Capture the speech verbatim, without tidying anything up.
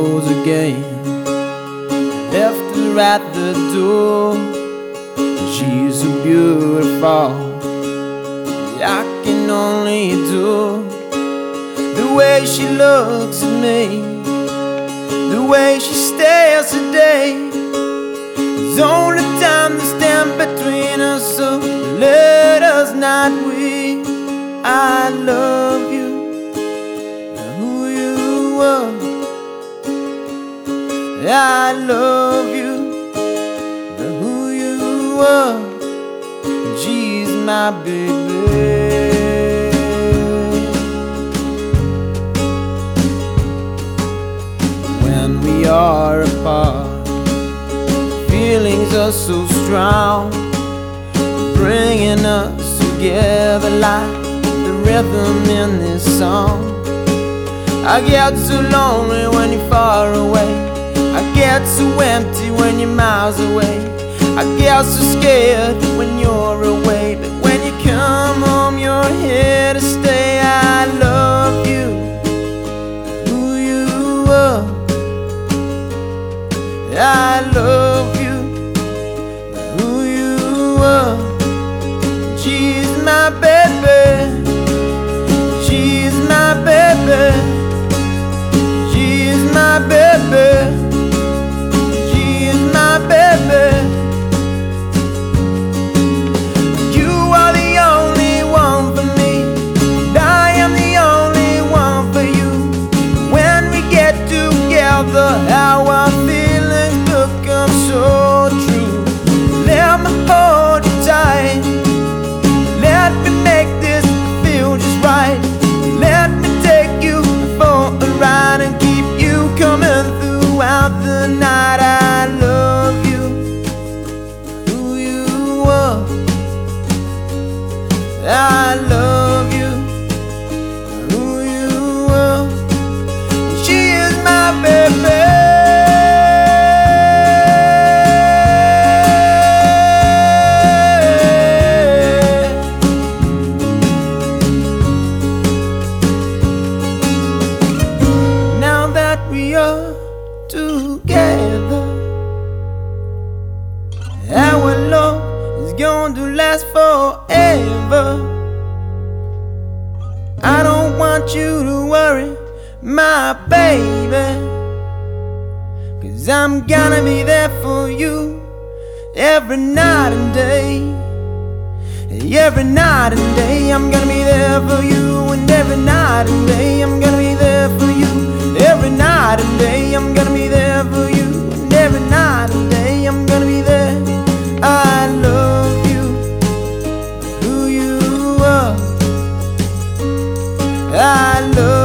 rose again. Left her at the door. She's so beautiful, I can only do the way she looks at me, the way she stares today. There's only time to stand between us, so let us not weep. I love you, who you are. I love you, who you are. She's my baby. When we are apart, feelings are so strong, bringing us together like the rhythm in this song. I get so lonely when you're far away, I get so empty when you're miles away, I get so scared when you're away, but when you come home you're here to stay. I love you, who you are. I love you, who you are. She's my baby, she's my baby, she's my baby, she's my baby. You are the only one for me, and I am the only one for you. When we get together, how I feel become so true. Let me hold you tight, let me make this feel just right. Let me take you for a ride and keep you coming throughout the night. I love you, who you are. I love you, who you are. She is my baby. We are together, our love is going to last forever. I don't want you to worry, my baby, 'cause I'm gonna be there for you every night and day. Every night and day I'm gonna be there for you, and every night and day I'm gonna be there for you. Every night and day I'm gonna be there for you, and every night and day I'm gonna be there. I love you, who you are. I love you.